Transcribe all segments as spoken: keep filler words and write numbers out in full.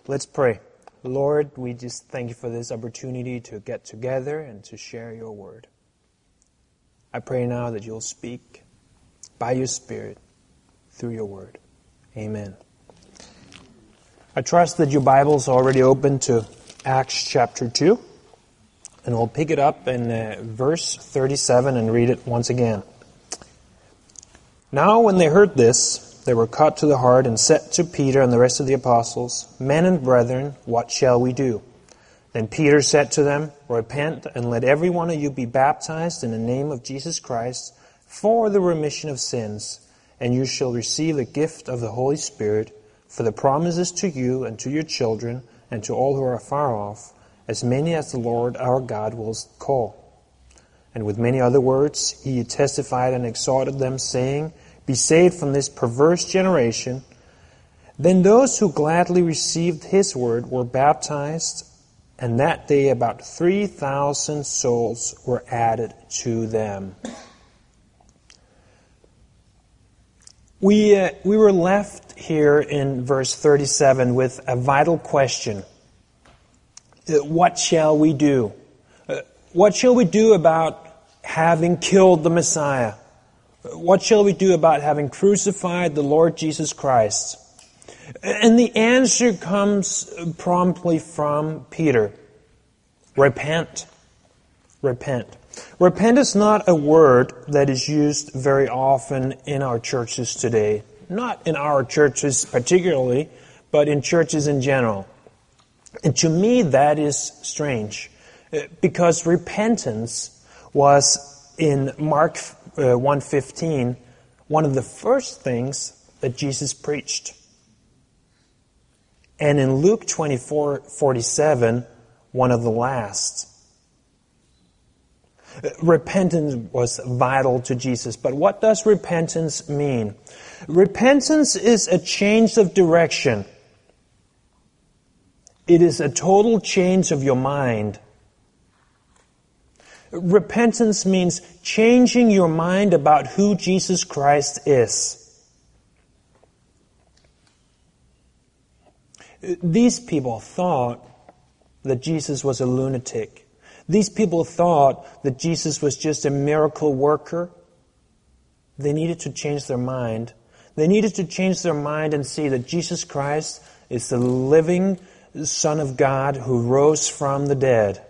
Let's pray. Lord, we just thank you for this opportunity to get together and to share your word. I pray now that you'll speak by your Spirit through your word. Amen. I trust that your Bible's already open to Acts chapter two, and we'll pick it up in uh, verse thirty-seven and read it once again. Now when they heard this, they were cut to the heart and said to Peter and the rest of the apostles, Men and brethren, what shall we do? Then Peter said to them, Repent and let every one of you be baptized in the name of Jesus Christ for the remission of sins, and you shall receive the gift of the Holy Spirit, for the promise is to you and to your children and to all who are far off, as many as the Lord our God will call. And with many other words he testified and exhorted them, saying, Be saved from this perverse generation. Then those who gladly received his word were baptized, and that day about three thousand souls were added to them. We, uh, we were left here in verse thirty-seven with a vital question. Uh, what shall we do? Uh, what shall we do about having killed the Messiah? What shall we do about having crucified the Lord Jesus Christ? And the answer comes promptly from Peter. Repent. Repent. Repent is not a word that is used very often in our churches today. Not in our churches particularly, but in churches in general. And to me that is strange, because repentance was in Mark uh, one fifteen one of the first things that Jesus preached. And in Luke twenty-four forty-seven, one of the last. Repentance was vital to Jesus. But what does repentance mean? Repentance is a change of direction. It is a total change of your mind. Repentance means changing your mind about who Jesus Christ is. These people thought that Jesus was a lunatic. These people thought that Jesus was just a miracle worker. They needed to change their mind. They needed to change their mind and see that Jesus Christ is the living Son of God who rose from the dead.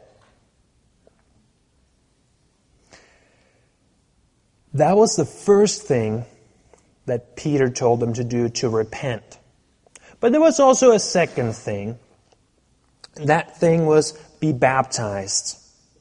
That was the first thing that Peter told them to do, to repent. But there was also a second thing. That thing was be baptized.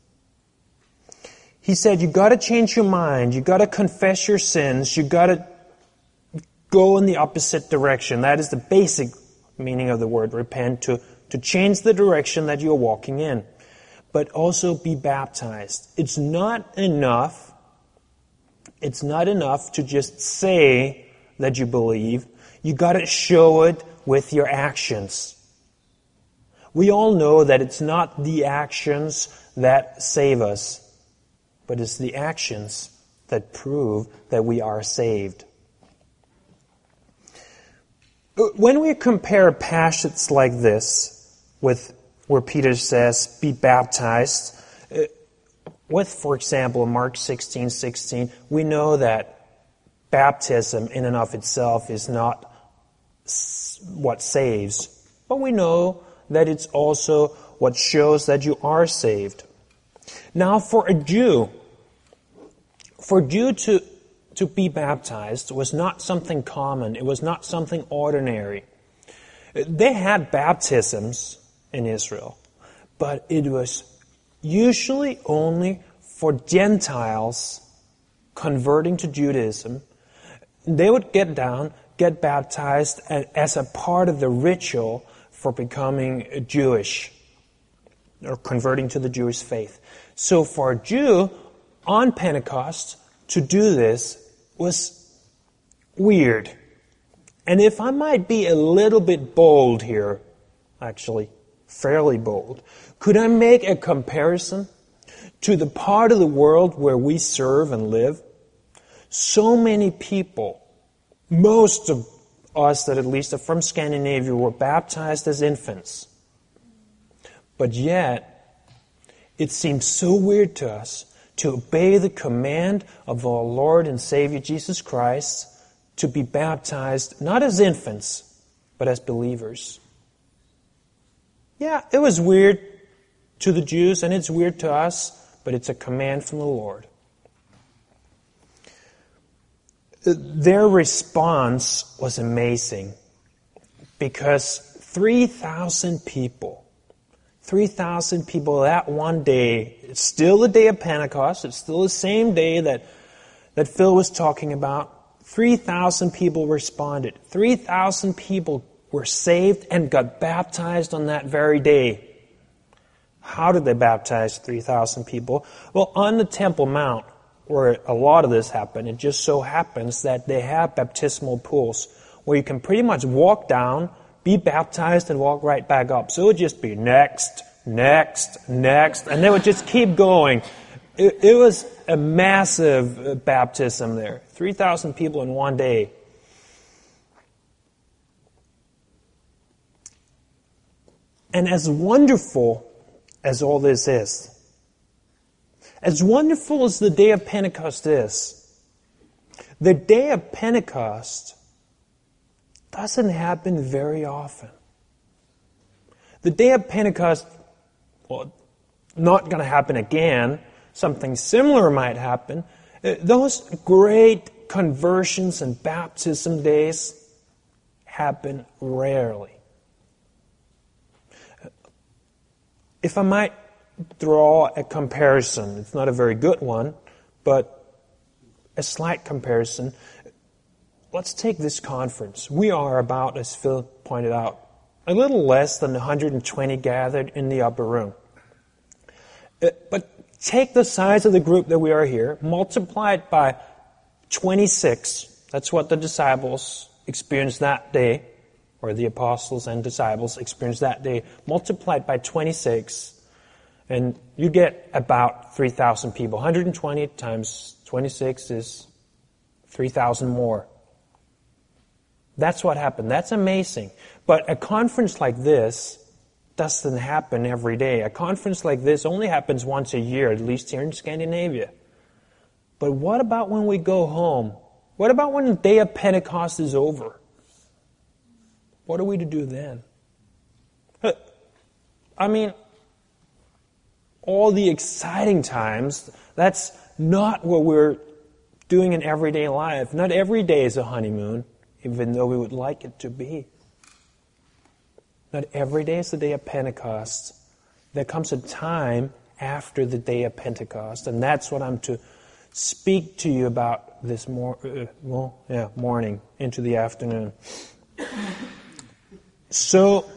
He said, you got to change your mind. You got to confess your sins. You got to go in the opposite direction. That is the basic meaning of the word repent, to, to change the direction that you're walking in. But also be baptized. It's not enough It's not enough to just say that you believe. You got to show it with your actions. We all know that it's not the actions that save us, but it's the actions that prove that we are saved. When we compare passages like this with where Peter says, be baptized, with, for example, Mark sixteen sixteen, we know that baptism in and of itself is not what saves, but we know that it's also what shows that you are saved. Now, for a Jew, for a Jew to, to be baptized was not something common. It was not something ordinary. They had baptisms in Israel, but it was usually only for Gentiles converting to Judaism. They would get down, get baptized as a part of the ritual for becoming Jewish or converting to the Jewish faith. So for a Jew on Pentecost to do this was weird. And if I might be a little bit bold here, actually fairly bold, could I make a comparison to the part of the world where we serve and live? So many people, most of us that at least are from Scandinavia were baptized as infants. But yet, it seems so weird to us to obey the command of our Lord and Savior Jesus Christ to be baptized not as infants, but as believers. Yeah, it was weird to the Jews and it's weird to us, but it's a command from the Lord. Their response was amazing because three thousand people, three thousand people that one day, it's still the day of Pentecost, it's still the same day that, that Phil was talking about. three thousand people responded. three thousand people were saved and got baptized on that very day. How did they baptize three thousand people? Well, on the Temple Mount, where a lot of this happened, it just so happens that they have baptismal pools where you can pretty much walk down, be baptized, and walk right back up. So it would just be next, next, next, and they would just keep going. It, it was a massive baptism there. three thousand people in one day. And as wonderful as all this is, as wonderful as the day of Pentecost is, the day of Pentecost doesn't happen very often. The day of Pentecost, well, not going to happen again. Something similar might happen. Those great conversions and baptism days happen rarely. If I might draw a comparison, it's not a very good one, but a slight comparison. Let's take this conference. We are about, as Phil pointed out, a little less than one hundred twenty gathered in the upper room. But take the size of the group that we are here, multiply it by twenty-six. That's what the disciples experienced that day, or the apostles and disciples experienced that day. Multiplied by twenty-six, and you get about three thousand people. one hundred twenty times twenty-six is three thousand more. That's what happened. That's amazing. But a conference like this doesn't happen every day. A conference like this only happens once a year, at least here in Scandinavia. But what about when we go home? What about when the day of Pentecost is over? What are we to do then? I mean, all the exciting times, that's not what we're doing in everyday life. Not every day is a honeymoon, even though we would like it to be. Not every day is the day of Pentecost. There comes a time after the day of Pentecost, and that's what I'm to speak to you about this mor- uh, well, yeah, morning into the afternoon. So,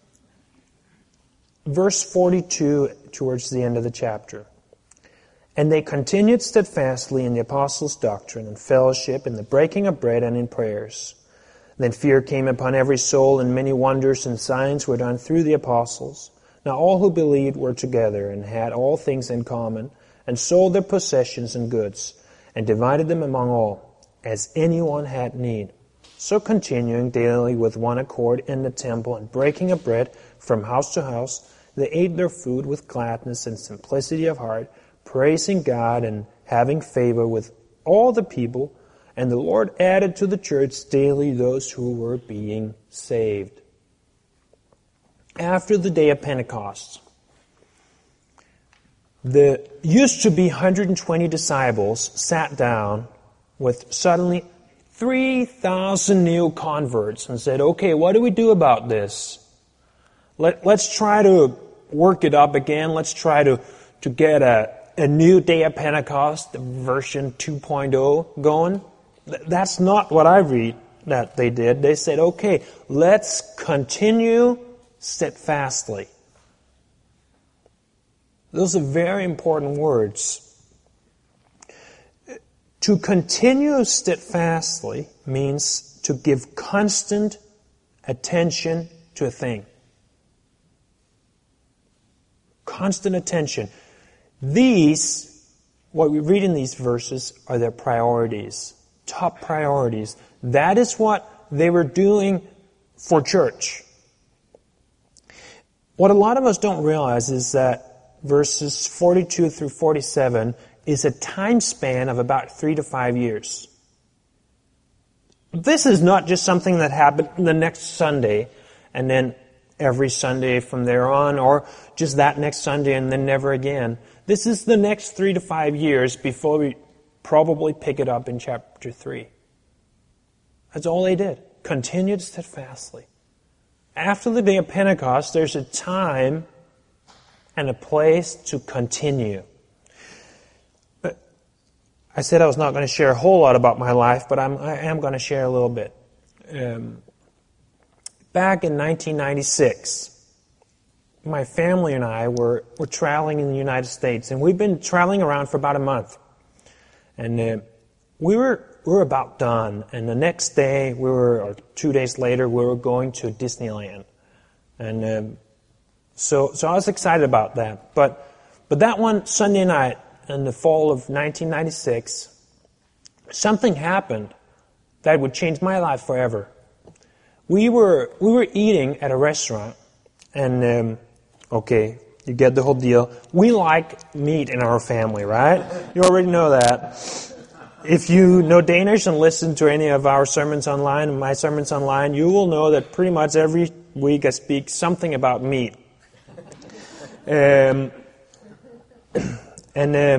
verse forty-two, towards the end of the chapter. And they continued steadfastly in the apostles' doctrine and fellowship, in the breaking of bread and in prayers. Then fear came upon every soul, and many wonders and signs were done through the apostles. Now all who believed were together and had all things in common, and sold their possessions and goods, and divided them among all, as anyone had need. So continuing daily with one accord in the temple, and breaking of bread from house to house, they ate their food with gladness and simplicity of heart, praising God and having favor with all the people. And the Lord added to the church daily those who were being saved. After the day of Pentecost, there used to be one hundred twenty disciples sat down with suddenly three thousand new converts and said, okay, what do we do about this? Let, let's try to work it up again. Let's try to, to get a, a new day of Pentecost, version two point oh going. That's not what I read that they did. They said, okay, let's continue steadfastly. Those are very important words. To continue steadfastly means to give constant attention to a thing. Constant attention. These, what we read in these verses, are their priorities. Top priorities. That is what they were doing for church. What a lot of us don't realize is that verses forty-two through forty-seven is a time span of about three to five years. This is not just something that happened the next Sunday and then every Sunday from there on, or just that next Sunday and then never again. This is the next three to five years before we probably pick it up in chapter three. That's all they did. Continued steadfastly. After the day of Pentecost, there's a time and a place to continue. But I said I was not going to share a whole lot about my life, but I'm, I am going to share a little bit. Um, back in nineteen ninety-six, my family and I were, were traveling in the United States, and we've been traveling around for about a month. And uh, we were we were about done, and the next day, we were, or two days later, we were going to Disneyland. And um, so so I was excited about that. But but that one Sunday night in the fall of nineteen ninety-six, something happened that would change my life forever. We were we were eating at a restaurant, and um, okay, you get the whole deal. We like meat in our family, right? You already know that. If you know Danish and listen to any of our sermons online, and my sermons online, you will know that pretty much every week I speak something about meat. Um, and uh,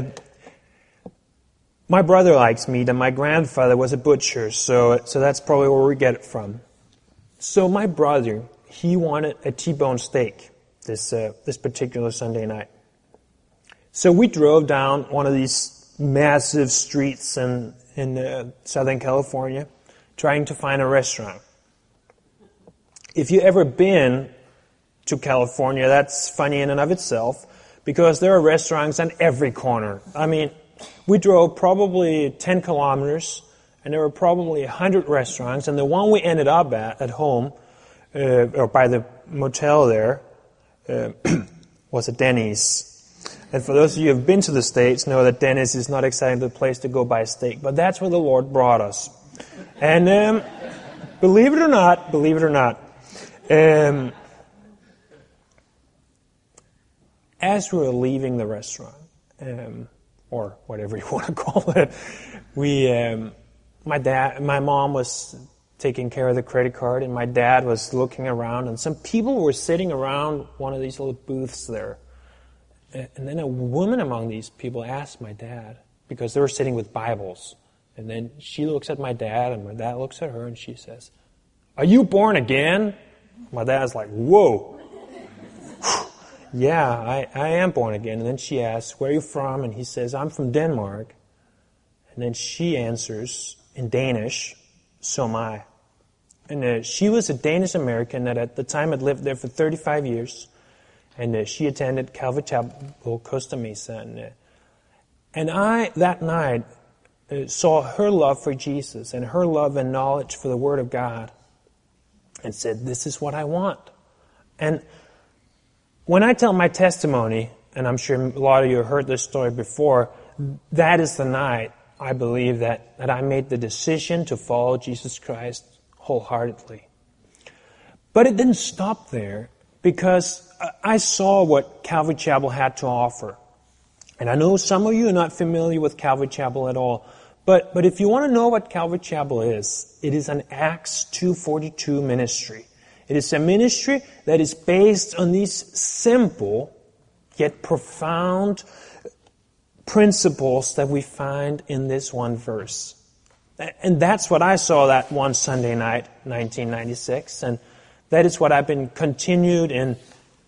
my brother likes meat, and my grandfather was a butcher, so so that's probably where we get it from. So my brother, he wanted a T-bone steak this uh, this particular Sunday night. So we drove down one of these massive streets in in uh, Southern California, trying to find a restaurant. If you ever been to California, that's funny in and of itself, because there are restaurants on every corner. I mean, we drove probably ten kilometers, and there were probably one hundred restaurants, and the one we ended up at, at home, uh, or by the motel there, uh, was a Denny's. And for those of you who have been to the States, know that Denny's is not exactly the place to go buy a steak, but that's where the Lord brought us. And um, believe it or not, believe it or not, um, as we were leaving the restaurant, um, or whatever you want to call it, we, um, my dad, my mom was taking care of the credit card, and my dad was looking around, and some people were sitting around one of these little booths there. And then a woman among these people asked my dad, because they were sitting with Bibles. And then she looks at my dad, and my dad looks at her, and she says, "Are you born again?" My dad's like, "Whoa." "Yeah, I, I am born again." And then she asks, "Where are you from?" And he says, "I'm from Denmark." And then she answers in Danish, "So am I." And uh, she was a Danish American that at the time had lived there for thirty-five years. And uh, she attended Calvary Chapel, Costa Mesa. And, uh, and I, that night, uh, saw her love for Jesus and her love and knowledge for the Word of God. And said, this is what I want. And when I tell my testimony, and I'm sure a lot of you have heard this story before, that is the night I believe that, that I made the decision to follow Jesus Christ wholeheartedly. But it didn't stop there, because I saw what Calvary Chapel had to offer. And I know some of you are not familiar with Calvary Chapel at all. But but if you want to know what Calvary Chapel is, it is an Acts two forty-two ministry. It is a ministry that is based on these simple yet profound principles that we find in this one verse. And that's what I saw that one Sunday night, nineteen ninety-six. And that is what I've been continued in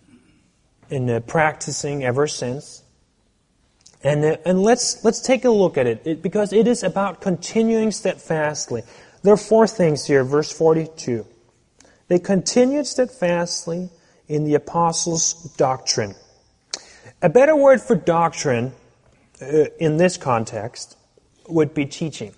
in uh, practicing ever since. And uh, and let's let's take a look at it, it, because it is about continuing steadfastly. There are four things here, verse forty-two. They continued steadfastly in the apostles' doctrine. A better word for doctrine uh, in this context would be teaching.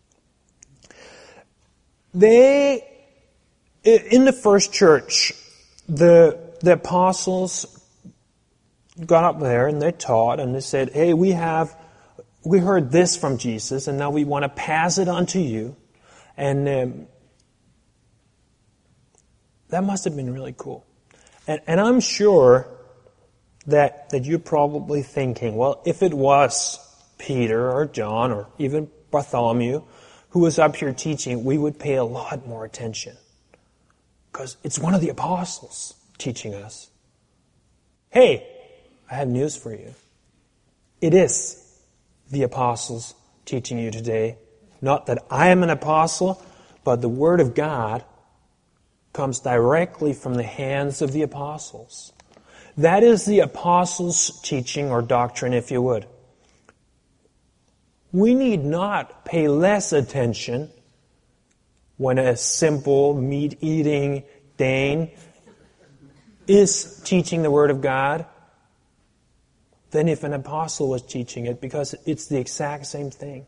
They, in the first church, the the apostles got up there and they taught and they said, hey, we have, we heard this from Jesus and now we want to pass it on to you. And um, That must have been really cool. And, and I'm sure that, that you're probably thinking, well, if it was Peter or John or even Bartholomew who was up here teaching, we would pay a lot more attention. Because it's one of the apostles teaching us. Hey, I have news for you. It is the apostles teaching you today. Not that I am an apostle, but the Word of God comes directly from the hands of the apostles. That is the apostles' teaching or doctrine, if you would. We need not pay less attention when a simple meat-eating Dane is teaching the Word of God than if an apostle was teaching it, because it's the exact same thing.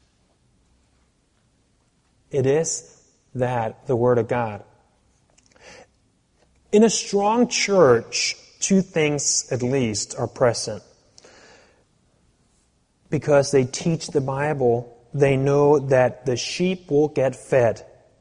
It is that, the Word of God. In a strong church, two things at least are present. Because they teach the Bible, they know that the sheep will get fed.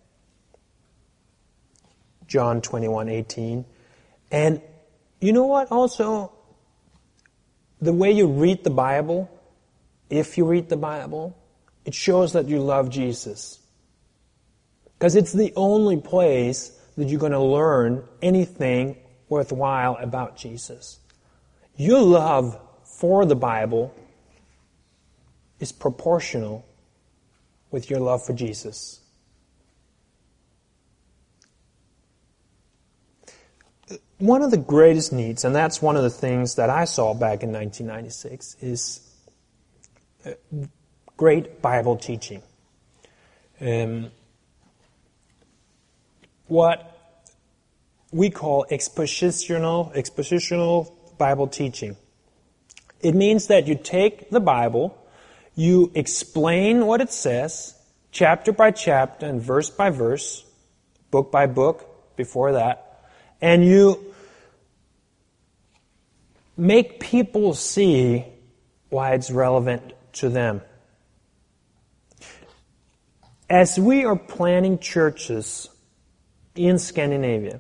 John twenty-one eighteen. And you know what also? The way you read the Bible, if you read the Bible, it shows that you love Jesus. Because it's the only place that you're going to learn anything worthwhile about Jesus. Your love for the Bible is proportional with your love for Jesus. One of the greatest needs, and that's one of the things that I saw back in nineteen ninety-six, is great Bible teaching. Um, what we call expositional, expositional Bible teaching. It means that you take the Bible, you explain what it says, chapter by chapter and verse by verse, book by book before that, and you make people see why it's relevant to them. As we are planning churches in Scandinavia,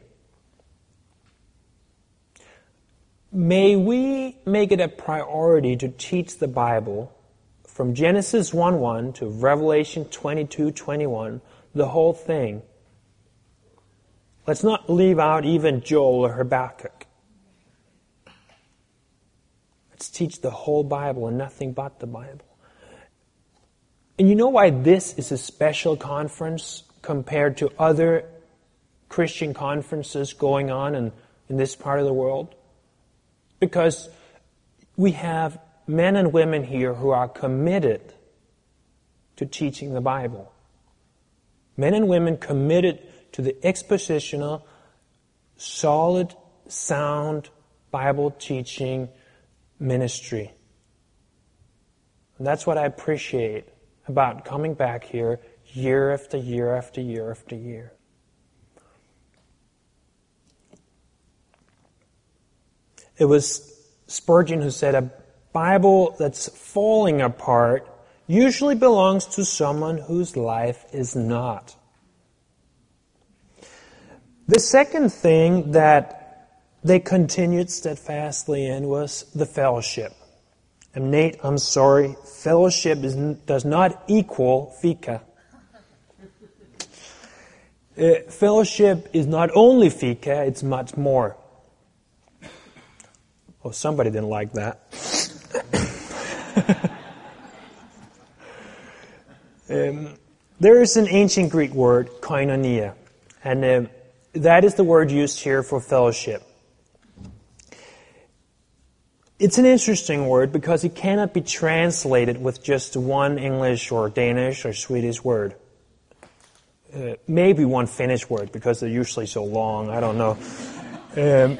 may we make it a priority to teach the Bible from Genesis one one to Revelation twenty-two twenty-one, the whole thing. Let's not leave out even Joel or Habakkuk. Let's teach the whole Bible and nothing but the Bible. And you know why this is a special conference compared to other Christian conferences going on in, in this part of the world? Because we have men and women here who are committed to teaching the Bible. Men and women committed to the expositional, solid, sound Bible teaching ministry. And that's what I appreciate about coming back here year after year after year after year. It was Spurgeon who said, a Bible that's falling apart usually belongs to someone whose life is not. The second thing that they continued steadfastly in was the fellowship. And Nate, I'm sorry, fellowship is, does not equal fika. Uh, fellowship is not only fika, it's much more. Oh, somebody didn't like that. um, there is an ancient Greek word, koinonia, and uh, that is the word used here for fellowship. It's an interesting word because it cannot be translated with just one English or Danish or Swedish word. Uh, maybe one Finnish word because they're usually so long, I don't know. Um,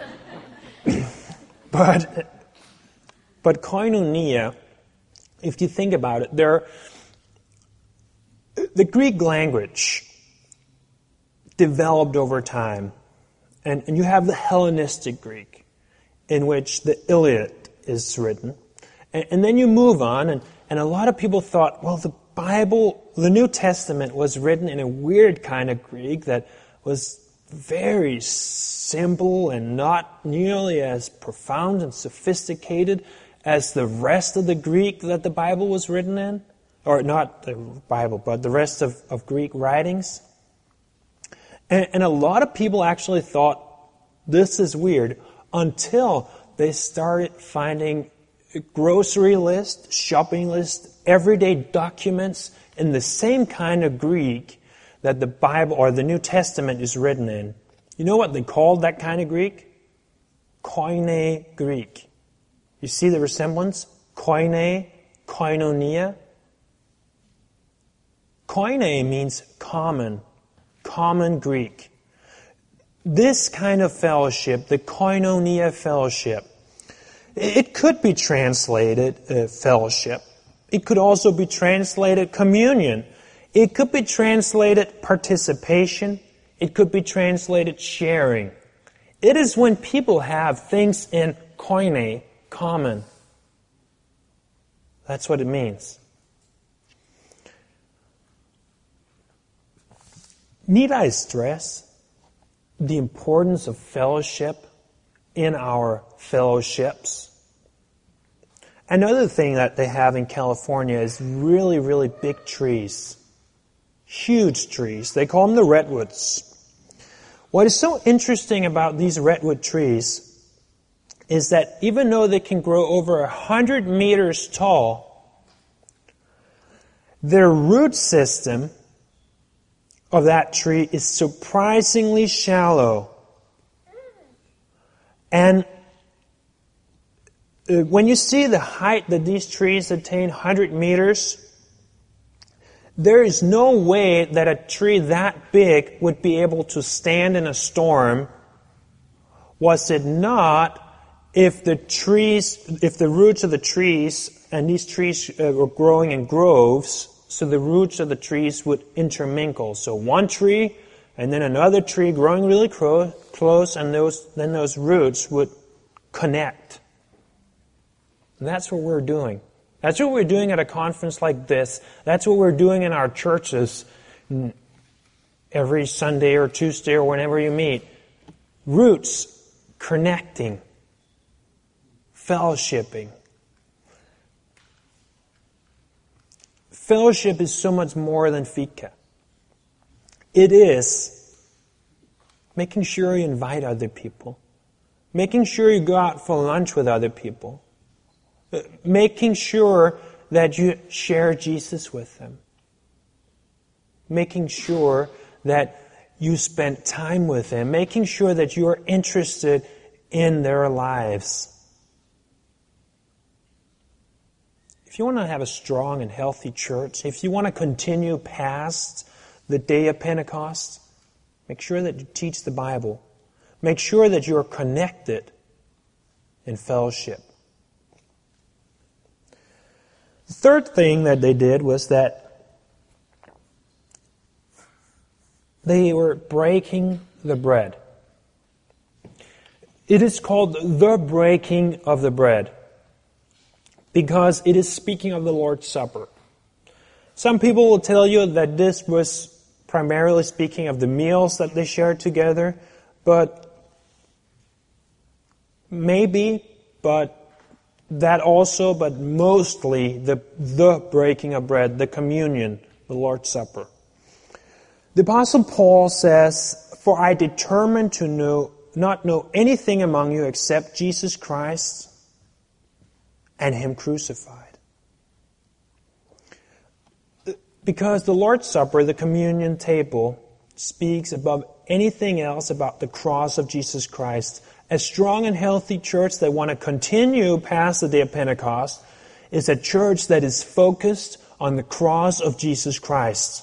but, but koinonia, if you think about it, there, the Greek language developed over time. And, and you have the Hellenistic Greek, in which the Iliad is written. And, and then you move on, and, and a lot of people thought, well, the Bible, the New Testament was written in a weird kind of Greek that was very simple and not nearly as profound and sophisticated as the rest of the Greek that the Bible was written in. Or not the Bible, but the rest of, of Greek writings. And, and a lot of people actually thought this is weird until they started finding grocery lists, shopping lists, everyday documents in the same kind of Greek that the Bible or the New Testament is written in. You know what they called that kind of Greek? Koine Greek. You see the resemblance? Koine, koinonia. Koine means common, common Greek. This kind of fellowship, the koinonia fellowship, it could be translated uh, fellowship. It could also be translated communion. It could be translated participation. It could be translated sharing. It is when people have things in koine, common. That's what it means. Need I stress the importance of fellowship in our fellowships? Another thing that they have in California is really, really big trees. Huge trees. They call them the redwoods. What is so interesting about these redwood trees is that even though they can grow over a hundred meters tall, their root system of that tree is surprisingly shallow. And when you see the height that these trees attain, one hundred meters, there is no way that a tree that big would be able to stand in a storm, was it not if the trees, if the roots of the trees, and these trees uh, were growing in groves, so the roots of the trees would intermingle. So one tree, and then another tree growing really cro- close, and those then those roots would connect. And that's what we're doing. That's what we're doing at a conference like this. That's what we're doing in our churches every Sunday or Tuesday or whenever you meet. Roots, connecting, fellowshipping. Fellowship is so much more than fika. It is making sure you invite other people, making sure you go out for lunch with other people, making sure that you share Jesus with them, making sure that you spend time with them, making sure that you are interested in their lives. If you want to have a strong and healthy church, if you want to continue past the day of Pentecost, make sure that you teach the Bible. Make sure that you are connected in fellowship. The third thing that they did was that they were breaking the bread. It is called the breaking of the bread because it is speaking of the Lord's Supper. Some people will tell you that this was primarily speaking of the meals that they shared together, but maybe, but that also, but mostly the, the breaking of bread, the communion, the Lord's Supper. The Apostle Paul says, "For I determined to know, not know anything among you except Jesus Christ and Him crucified." Because the Lord's Supper, the communion table, speaks above anything else about the cross of Jesus Christ. A strong and healthy church that want to continue past the day of Pentecost is a church that is focused on the cross of Jesus Christ.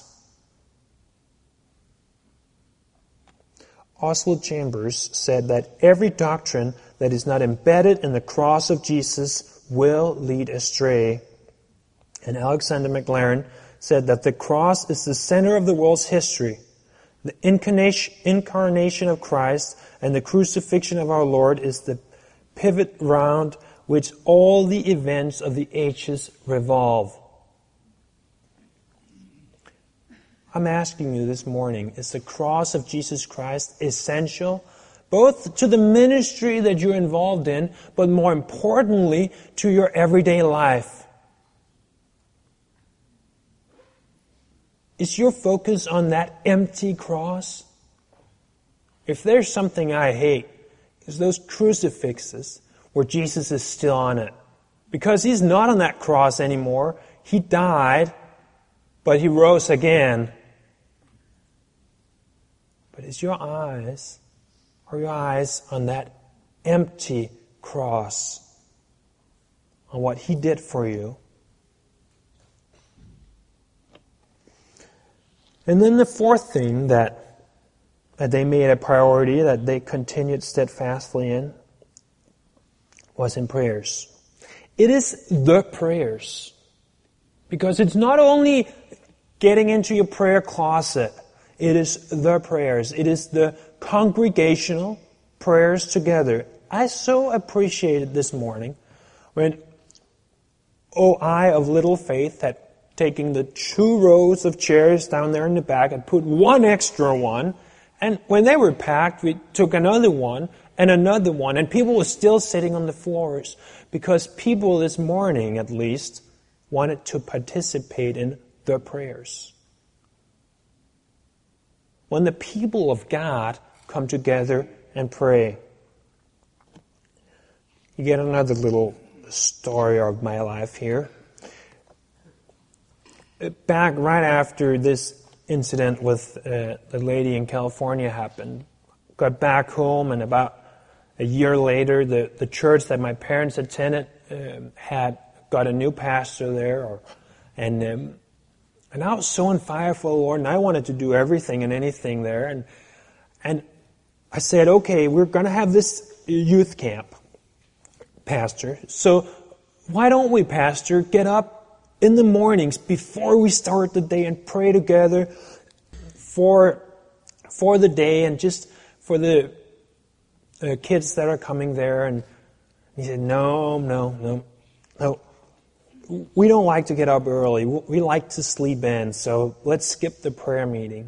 Oswald Chambers said that every doctrine that is not embedded in the cross of Jesus will lead astray. And Alexander McLaren said that the cross is the center of the world's history. The incarnation of Christ and the crucifixion of our Lord is the pivot round which all the events of the ages revolve. I'm asking you this morning, is the cross of Jesus Christ essential, both to the ministry that you're involved in, but more importantly, to your everyday life? Is your focus on that empty cross? If there's something I hate, it's those crucifixes where Jesus is still on it. Because He's not on that cross anymore. He died, but He rose again. But is your eyes, are your eyes on that empty cross, on what He did for you? And then the fourth thing that, that they made a priority, that they continued steadfastly in, was in prayers. It is the prayers. Because it's not only getting into your prayer closet, it is the prayers. It is the congregational prayers together. I so appreciated this morning when O I of little faith had taken the two rows of chairs down there in the back and put one extra one. And when they were packed, we took another one and another one. And people were still sitting on the floors because people this morning, at least, wanted to participate in the prayers. When the people of God come together and pray. You get another little story of my life here. Back right after this incident with uh, the lady in California happened, got back home, and about a year later, the, the church that my parents attended um, had got a new pastor there, or, and um, and I was so on fire for the Lord, and I wanted to do everything and anything there, and and I said, okay, we're going to have this youth camp, Pastor. So why don't we, Pastor, get up in the mornings before we start the day and pray together for for the day and just for the uh, kids that are coming there? And he said, no, no, no, no. We don't like to get up early. We like to sleep in, so let's skip the prayer meeting.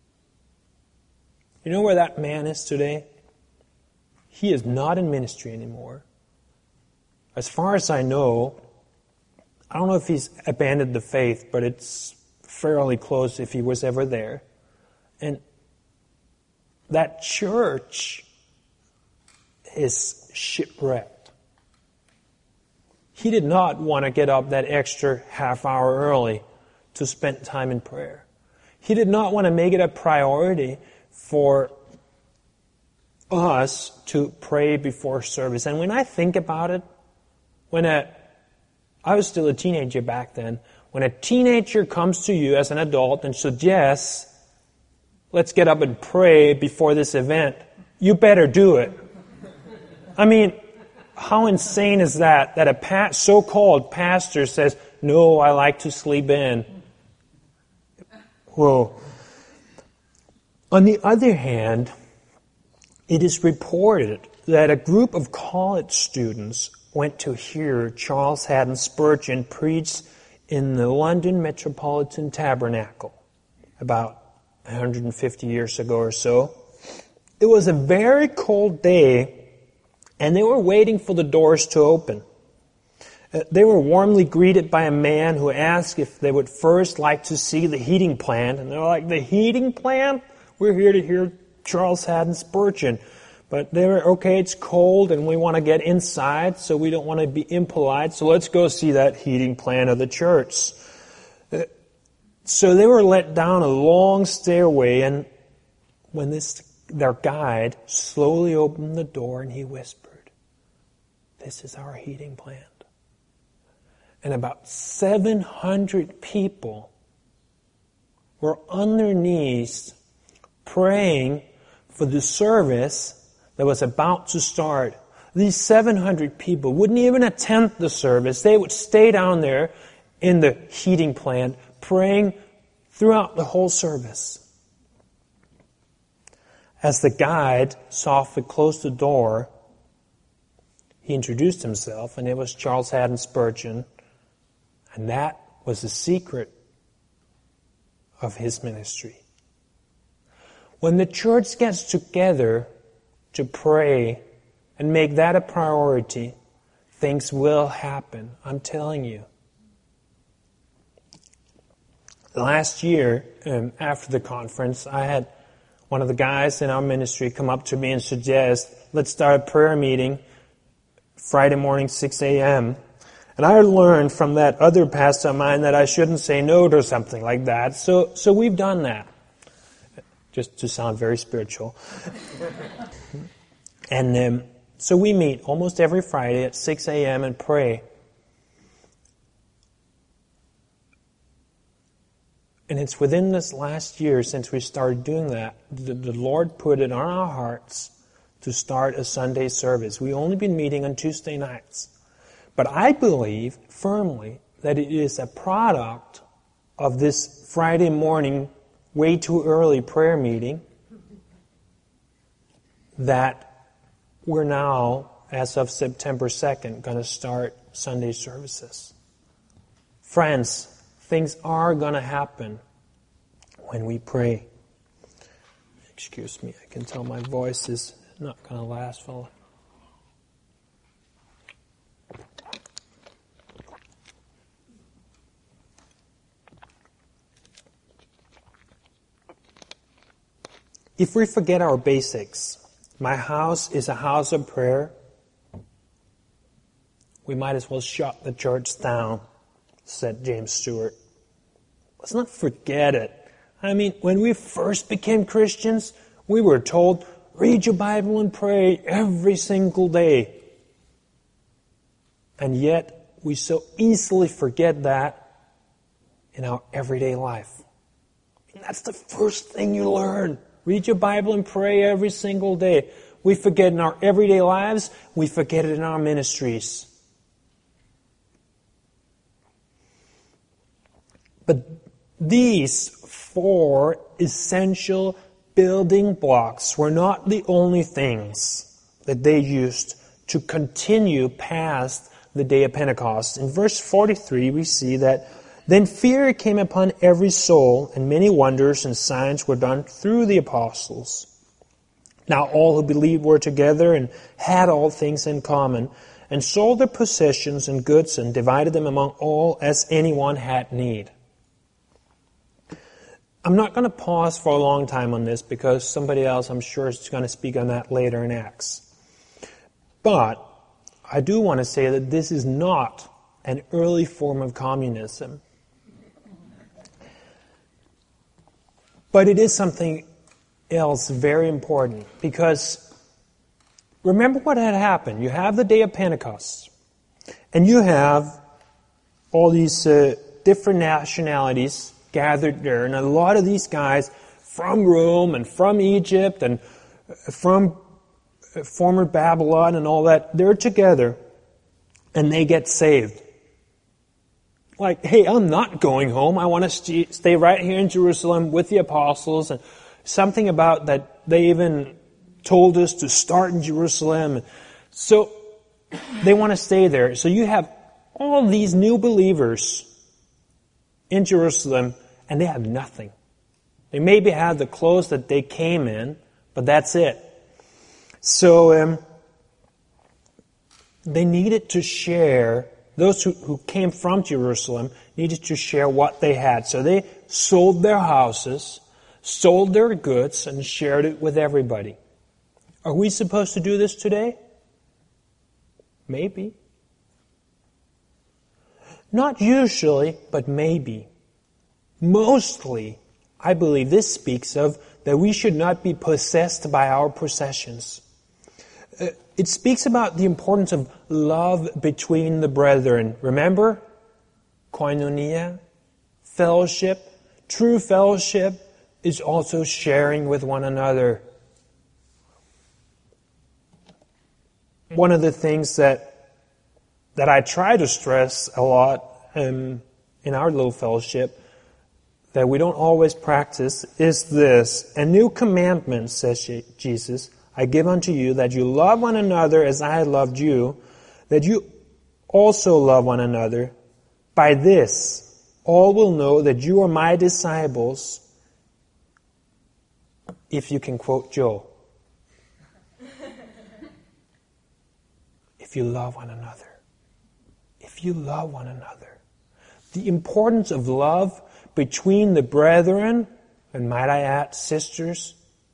You know where that man is today? He is not in ministry anymore. As far as I know, I don't know if he's abandoned the faith, but it's fairly close if he was ever there. And that church is shipwrecked. He did not want to get up that extra half hour early to spend time in prayer. He did not want to make it a priority for us to pray before service. And when I think about it, when a, I was still a teenager back then, when a teenager comes to you as an adult and suggests, let's get up and pray before this event, you better do it. I mean, how insane is that, that a pa- so-called pastor says, no, I like to sleep in. Whoa. On the other hand, it is reported that a group of college students went to hear Charles Haddon Spurgeon preach in the London Metropolitan Tabernacle about one hundred fifty years ago or so. It was a very cold day, and they were waiting for the doors to open. Uh, they were warmly greeted by a man who asked if they would first like to see the heating plant. And they're like, the heating plant? We're here to hear Charles Haddon Spurgeon. But they were, okay, it's cold and we want to get inside, so we don't want to be impolite, so let's go see that heating plant of the church. Uh, so they were let down a long stairway, and when this their guide slowly opened the door and he whispered, this is our heating plant. And about seven hundred people were on their knees praying for the service that was about to start. These seven hundred people wouldn't even attend the service. They would stay down there in the heating plant praying throughout the whole service. As the guide softly closed the door, he introduced himself, and it was Charles Haddon Spurgeon. And that was the secret of His ministry. When the church gets together to pray and make that a priority, things will happen. I'm telling you. Last year, um, after the conference, I had one of the guys in our ministry come up to me and suggest, let's start a prayer meeting Friday morning, six a.m. And I learned from that other pastor of mine that I shouldn't say no to something like that. So, so we've done that. Just to sound very spiritual. And um, so we meet almost every Friday at six a.m. and pray. And it's within this last year since we started doing that, the, the Lord put it on our hearts to start a Sunday service. We've only been meeting on Tuesday nights. But I believe firmly that it is a product of this Friday morning, way too early prayer meeting that we're now, as of September second, going to start Sunday services. Friends, things are going to happen when we pray. Excuse me, I can tell my voice is not going to last for long. If we forget our basics, my house is a house of prayer, we might as well shut the church down, said James Stewart. Let's not forget it. I mean, when we first became Christians, we were told, read your Bible and pray every single day. And yet, we so easily forget that in our everyday life. I mean, that's the first thing you learn. Read your Bible and pray every single day. We forget in our everyday lives, we forget it in our ministries. But these four essential building blocks were not the only things that they used to continue past the day of Pentecost. In verse forty-three, we see that then fear came upon every soul, and many wonders and signs were done through the apostles. Now all who believed were together and had all things in common, and sold their possessions and goods and divided them among all as anyone had need. I'm not going to pause for a long time on this because somebody else, I'm sure, is going to speak on that later in Acts. But I do want to say that this is not an early form of communism. But it is something else very important, because remember what had happened. You have the day of Pentecost, and you have all these uh, different nationalities gathered there, and a lot of these guys from Rome and from Egypt and from former Babylon and all that, they're together, and they get saved. Like, hey, I'm not going home. I want to st- stay right here in Jerusalem with the apostles. And something about that they even told us to start in Jerusalem. So they want to stay there. So you have all these new believers in Jerusalem, and they have nothing. They maybe have the clothes that they came in, but that's it. So um, they needed to share. Those who, who came from Jerusalem needed to share what they had. So they sold their houses, sold their goods, and shared it with everybody. Are we supposed to do this today? Maybe. Not usually, but maybe. Mostly, I believe this speaks of that we should not be possessed by our possessions. Uh, It speaks about the importance of love between the brethren. Remember? Koinonia, fellowship. True fellowship is also sharing with one another. One of the things that that I try to stress a lot um, in our little fellowship that we don't always practice is this. A new commandment, says Jesus, I give unto you that you love one another as I have loved you, that you also love one another. By this all will know that you are my disciples if you can quote Joel. If you love one another. If you love one another. The importance of love between the brethren, and might I add, sisters,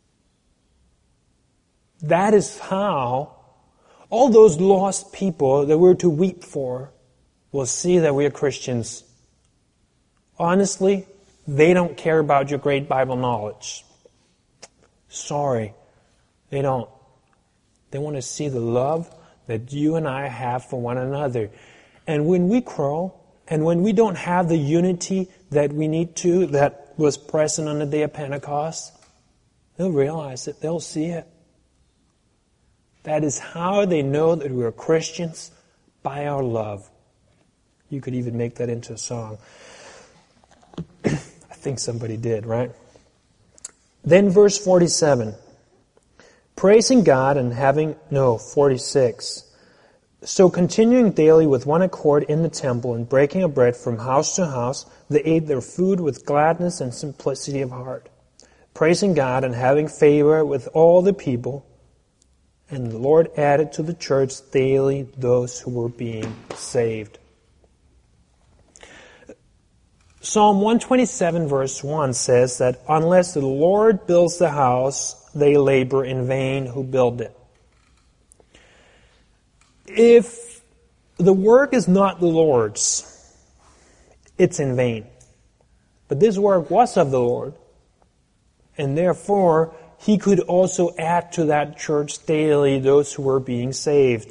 that is how all those lost people that we're to weep for will see that we are Christians. Honestly, they don't care about your great Bible knowledge. Sorry, they don't. They want to see the love that you and I have for one another. And when we quarrel, and when we don't have the unity that we need to, that was present on the day of Pentecost, they'll realize it. They'll see it. That is how they know that we are Christians, by our love. You could even make that into a song. I think somebody did, right? Then verse forty-seven. Praising God and having, no, forty-six. So continuing daily with one accord in the temple and breaking of bread from house to house, they ate their food with gladness and simplicity of heart, praising God and having favor with all the people. And the Lord added to the church daily those who were being saved. Psalm one twenty-seven verse one says that unless the Lord builds the house, they labor in vain who build it. If the work is not the Lord's, it's in vain. But this work was of the Lord, and therefore He could also add to that church daily those who were being saved.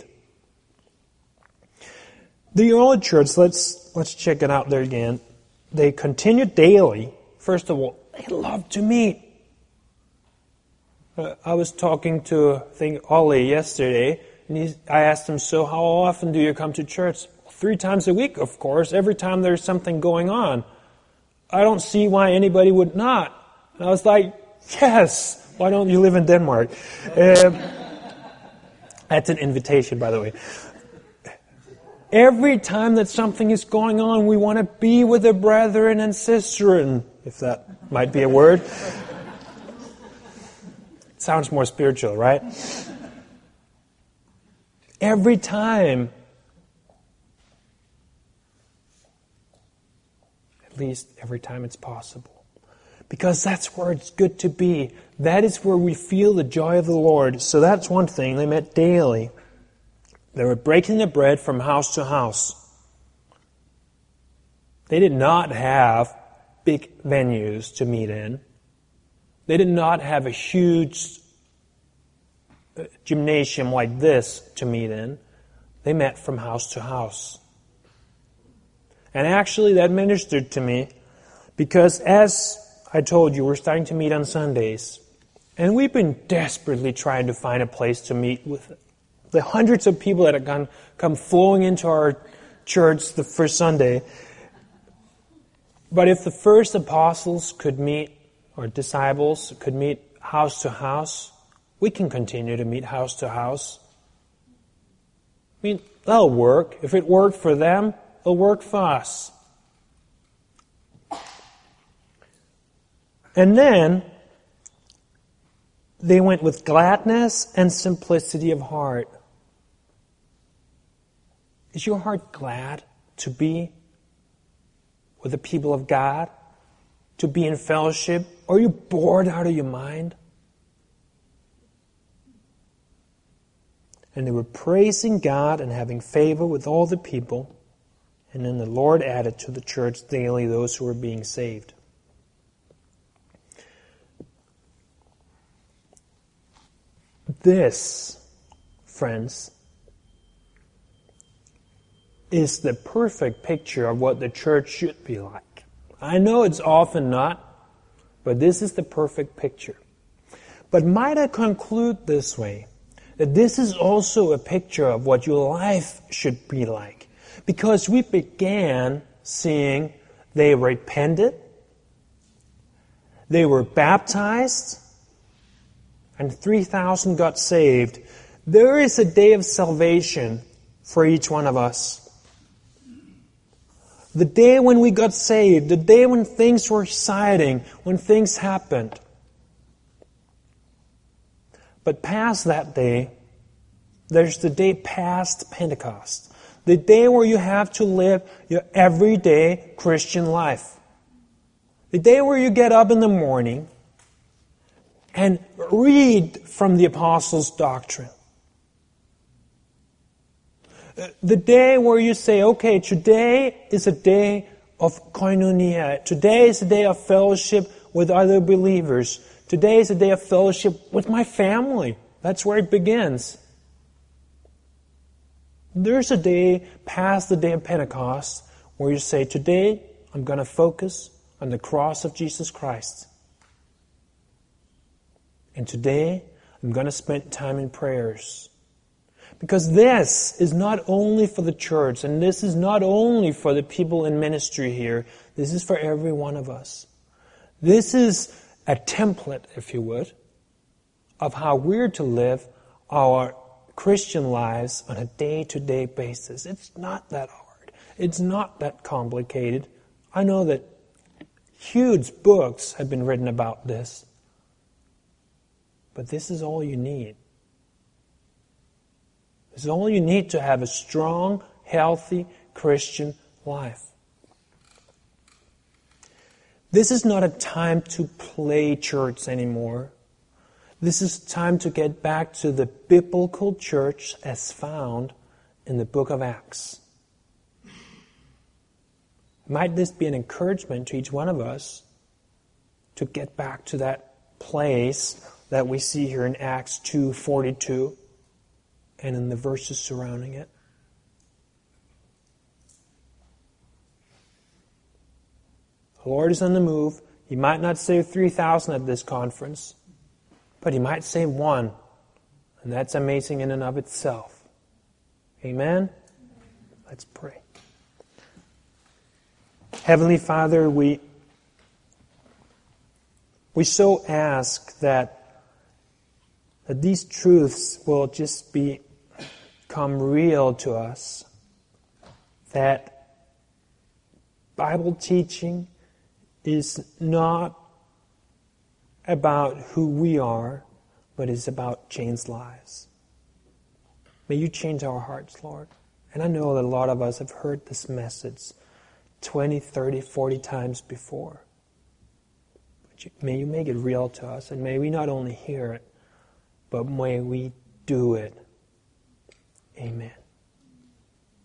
The early church, let's let's check it out there again. They continued daily. First of all, they loved to meet. Uh, I was talking to, I think, Ollie yesterday, and he, I asked him, so how often do you come to church? Three times a week, of course, every time there's something going on. I don't see why anybody would not. And I was like, yes, why don't you live in Denmark? Uh, that's an invitation, by the way. Every time that something is going on, we want to be with the brethren and sistren, if that might be a word. It sounds more spiritual, right? Every time. At least every time it's possible. Because that's where it's good to be. That is where we feel the joy of the Lord. So that's one thing. They met daily. They were breaking the bread from house to house. They did not have big venues to meet in. They did not have a huge gymnasium like this to meet in. They met from house to house. And actually that ministered to me because as I told you, we're starting to meet on Sundays. And we've been desperately trying to find a place to meet with the hundreds of people that have come, come flowing into our church the first Sunday. But if the first apostles could meet, or disciples could meet house to house, we can continue to meet house to house. I mean, that'll work. If it worked for them, it'll work for us. And then, they went with gladness and simplicity of heart. Is your heart glad to be with the people of God? To be in fellowship? Or are you bored out of your mind? And they were praising God and having favor with all the people. And then the Lord added to the church daily those who were being saved. This, friends, is the perfect picture of what the church should be like. I know it's often not, but this is the perfect picture. But might I conclude this way, that this is also a picture of what your life should be like. Because we began seeing they repented, they were baptized, and three thousand got saved. There is a day of salvation for each one of us. The day when we got saved, the day when things were exciting, when things happened. But past that day, there's the day past Pentecost. The day where you have to live your everyday Christian life. The day where you get up in the morning and read from the apostles' doctrine. The day where you say, okay, today is a day of koinonia. Today is a day of fellowship with other believers. Today is a day of fellowship with my family. That's where it begins. There's a day past the day of Pentecost where you say, today I'm going to focus on the cross of Jesus Christ. And today I'm going to spend time in prayers. Because this is not only for the church, and this is not only for the people in ministry here, this is for every one of us. This is a template, if you would, of how we're to live our Christian lives on a day-to-day basis. It's not that hard. It's not that complicated. I know that huge books have been written about this. But this is all you need. This is all you need to have a strong, healthy Christian life. This is not a time to play church anymore. This is time to get back to the biblical church as found in the book of Acts. Might this be an encouragement to each one of us to get back to that place that we see here in Acts two forty-two and in the verses surrounding it? The Lord is on the move. He might not save three thousand at this conference, but He might save one. And that's amazing in and of itself. Amen? Let's pray. Heavenly Father, we, we so ask that, that these truths will just be, become real to us. That Bible teaching is not about who we are, but is about changed lives. May you change our hearts, Lord. And I know that a lot of us have heard this message twenty, thirty, forty times before. But you, may you make it real to us, and may we not only hear it, but may we do it. Amen.